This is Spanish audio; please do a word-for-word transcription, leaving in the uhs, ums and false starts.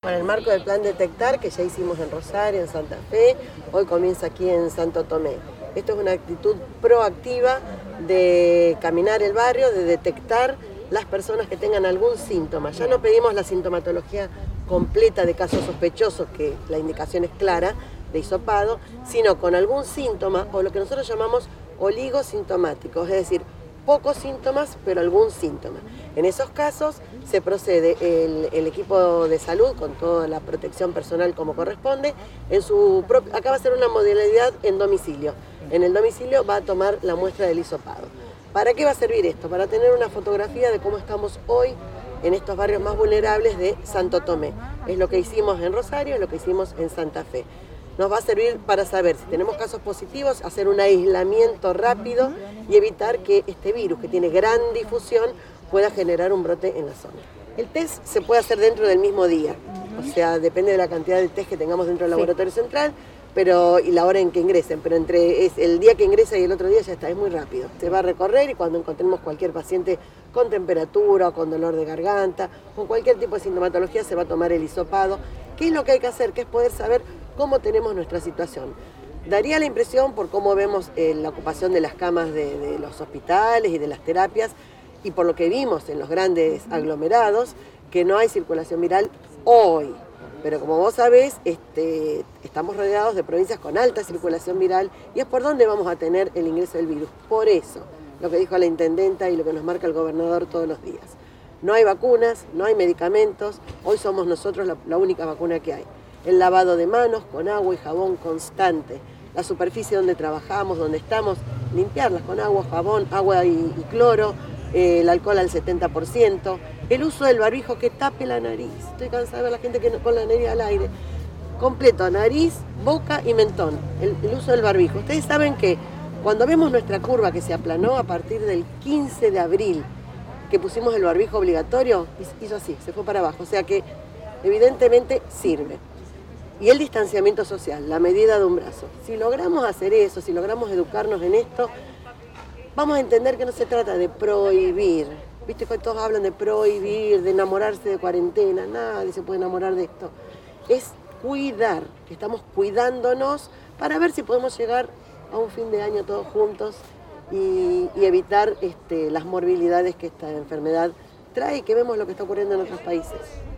Para el marco del plan Detectar, que ya hicimos en Rosario, en Santa Fe, hoy comienza aquí en Santo Tomé. Esto es una actitud proactiva de caminar el barrio, de detectar las personas que tengan algún síntoma. Ya no pedimos la sintomatología completa de casos sospechosos, que la indicación es clara, de hisopado, sino con algún síntoma, o lo que nosotros llamamos oligosintomáticos, es decir, pocos síntomas, pero algún síntoma. En esos casos se procede el, el equipo de salud con toda la protección personal como corresponde. En su propio, acá va a ser una modalidad en domicilio. En el domicilio va a tomar la muestra del hisopado. ¿Para qué va a servir esto? Para tener una fotografía de cómo estamos hoy en estos barrios más vulnerables de Santo Tomé. Es lo que hicimos en Rosario, es lo que hicimos en Santa Fe. Nos va a servir para saber si tenemos casos positivos, hacer un aislamiento rápido y evitar que este virus, que tiene gran difusión, pueda generar un brote en la zona. El test se puede hacer dentro del mismo día, o sea, depende de la cantidad de test que tengamos dentro del laboratorio sí. central, pero y la hora en que ingresen, pero entre es el día que ingresa y el otro día ya está, es muy rápido. Se va a recorrer y cuando encontremos cualquier paciente con temperatura o con dolor de garganta, con cualquier tipo de sintomatología, se va a tomar el hisopado. ¿Qué es lo que hay que hacer? Que es poder saber cómo tenemos nuestra situación. Daría la impresión, por cómo vemos eh, la ocupación de las camas de, de los hospitales y de las terapias, y por lo que vimos en los grandes aglomerados, que no hay circulación viral hoy. Pero como vos sabés, este, estamos rodeados de provincias con alta circulación viral y es por donde vamos a tener el ingreso del virus. Por eso, lo que dijo la intendenta y lo que nos marca el gobernador todos los días. No hay vacunas, no hay medicamentos, hoy somos nosotros la, la única vacuna que hay. El lavado de manos con agua y jabón constante. La superficie donde trabajamos, donde estamos, limpiarlas con agua, jabón, agua y, y cloro, eh, el alcohol al setenta por ciento. El uso del barbijo que tape la nariz. Estoy cansada de ver a la gente que no, con la nariz al aire. Completo, nariz, boca y mentón. El, el uso del barbijo. Ustedes saben que cuando vemos nuestra curva que se aplanó a partir del quince de abril, que pusimos el barbijo obligatorio, hizo así, se fue para abajo. O sea que evidentemente sirve. Y el distanciamiento social, la medida de un brazo. Si logramos hacer eso, si logramos educarnos en esto, vamos a entender que no se trata de prohibir. Viste que todos hablan de prohibir, de enamorarse de cuarentena, nadie se puede enamorar de esto. Es cuidar, que estamos cuidándonos para ver si podemos llegar a un fin de año todos juntos y, y evitar este, las morbilidades que esta enfermedad trae y que vemos lo que está ocurriendo en otros países.